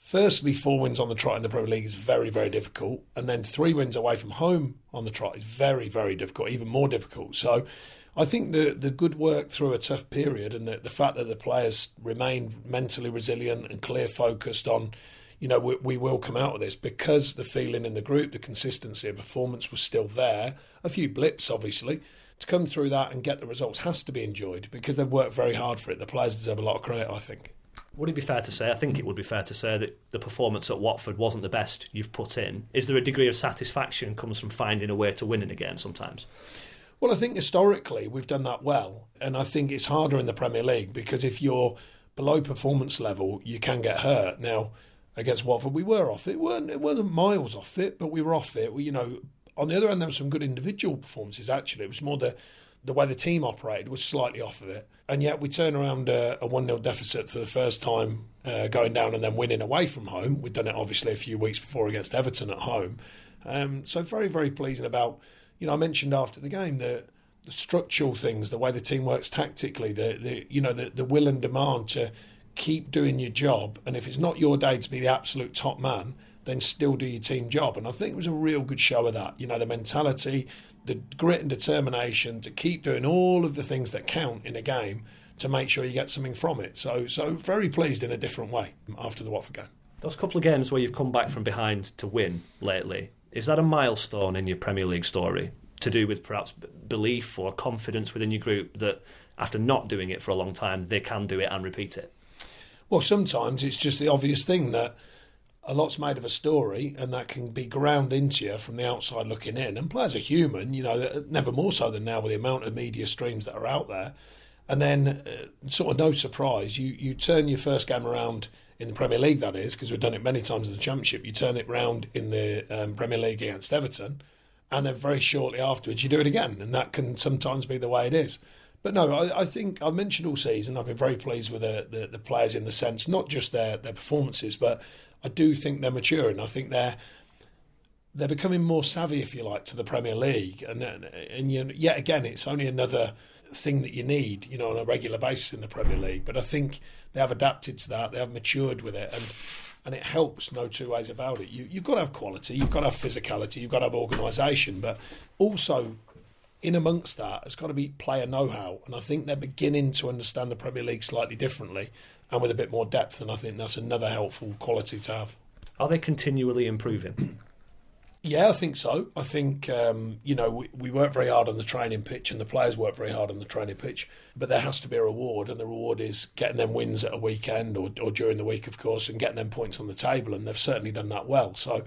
firstly, 4 wins on the trot in the Premier League is very, very difficult. And then 3 wins away from home on the trot is very, very difficult, even more difficult. So I think the good work through a tough period and the fact that the players remain mentally resilient and clear focused on, we will come out of this, because the feeling in the group, the consistency of performance was still there. A few blips, obviously. To come through that and get the results has to be enjoyed because they've worked very hard for it. The players deserve a lot of credit, I think. Would it be fair to say, I think it would be fair to say, that the performance at Watford wasn't the best you've put in? Is there a degree of satisfaction comes from finding a way to win in a game sometimes? Well, I think historically we've done that well. And I think it's harder in the Premier League because if you're below performance level, you can get hurt. Now, against Watford, we were off it. It wasn't miles off it, but we were off it. On the other hand, there were some good individual performances, actually. It was more the way the team operated was slightly off of it. And yet we turn around a 1-0 deficit for the first time, going down and then winning away from home. We'd done it, obviously, a few weeks before against Everton at home. So very, very pleasing about, I mentioned after the game, the structural things, the way the team works tactically, the will and demand to keep doing your job. And if it's not your day to be the absolute top man, then still do your team job. And I think it was a real good show of that. The mentality, the grit and determination to keep doing all of the things that count in a game to make sure you get something from it. So very pleased in a different way after the Watford game. Those couple of games where you've come back from behind to win lately, is that a milestone in your Premier League story to do with perhaps belief or confidence within your group that after not doing it for a long time, they can do it and repeat it? Well, sometimes it's just the obvious thing that a lot's made of a story, and that can be ground into you from the outside looking in. And players are human, never more so than now with the amount of media streams that are out there. And then, sort of no surprise, you turn your first game around in the Premier League, that is, because we've done it many times in the Championship. You turn it round in the Premier League against Everton, and then very shortly afterwards you do it again. And that can sometimes be the way it is. But no, I think I've mentioned all season, I've been very pleased with the players in the sense, not just their performances, but I do think they're maturing. I think they're becoming more savvy, if you like, to the Premier League. And yet again, it's only another thing that you need, on a regular basis in the Premier League. But I think they have adapted to that. They have matured with it. And it helps, no two ways about it. You've got to have quality. You've got to have physicality. You've got to have organisation. But also, in amongst that, has got to be player know-how. And I think they're beginning to understand the Premier League slightly differently and with a bit more depth, and I think that's another helpful quality to have. Are they continually improving? Yeah, I think so. I think, we work very hard on the training pitch and the players work very hard on the training pitch, but there has to be a reward, and the reward is getting them wins at a weekend or during the week, of course, and getting them points on the table, and they've certainly done that well. So,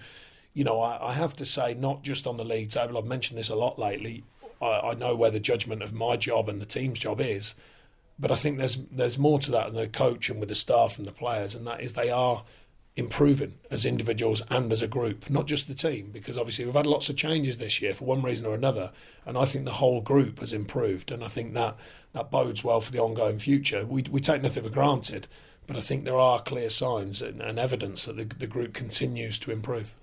I have to say, not just on the league table, I've mentioned this a lot lately, I know where the judgment of my job and the team's job is, but I think there's more to that than the coach and with the staff and the players, and that is they are improving as individuals and as a group, not just the team, because obviously we've had lots of changes this year for one reason or another, and I think the whole group has improved, and I think that bodes well for the ongoing future. We take nothing for granted, but I think there are clear signs and evidence that the group continues to improve.